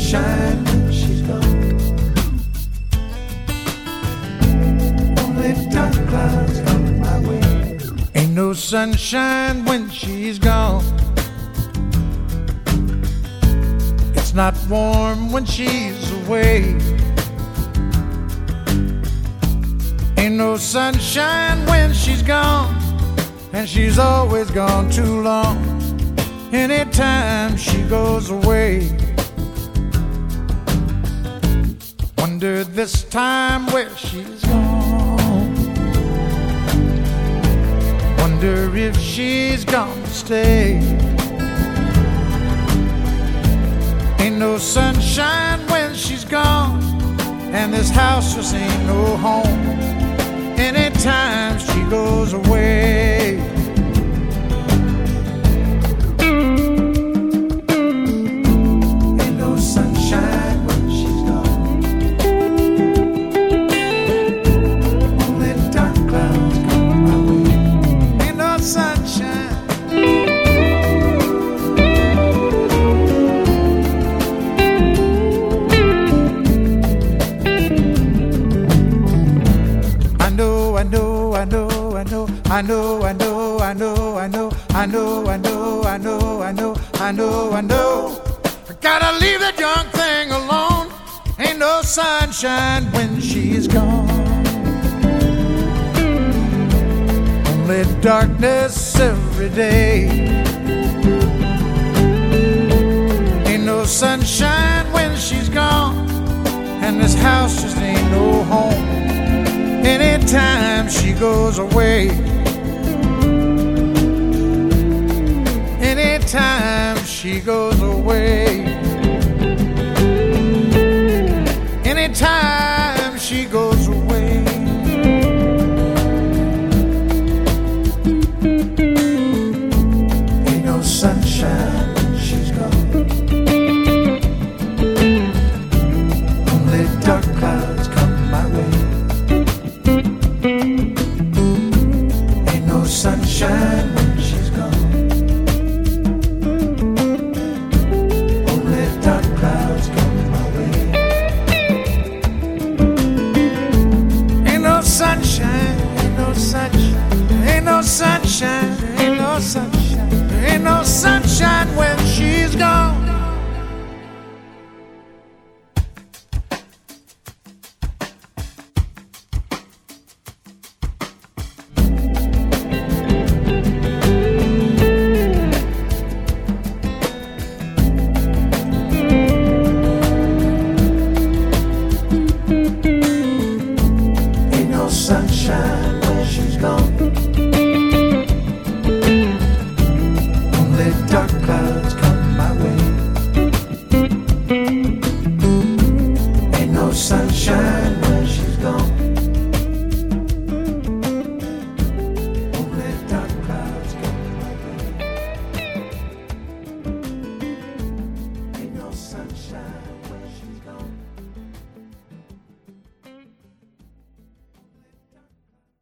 sunshine when she's gone. Only dark clouds come my way. Ain't no sunshine when she's gone. It's not warm when she's away. Ain't no sunshine when she's gone, and she's always gone too long. Anytime she goes away, wonder this time where she's gone. Wonder if she's gonna stay. Ain't no sunshine when she's gone, and this house just ain't no home. Anytime she goes away. Ain't no sunshine when she's gone. Only dark clouds come my way. Ain't no sunshine. I know. I gotta leave that young thing alone. Ain't no sunshine when she's gone. Only darkness every day. Ain't no sunshine when she's gone, and this house just ain't no home. Anytime she goes away. Anytime she goes away. Anytime she goes away. Ain't no sunshine when she's gone. Only dark clouds come my way. Ain't no sunshine when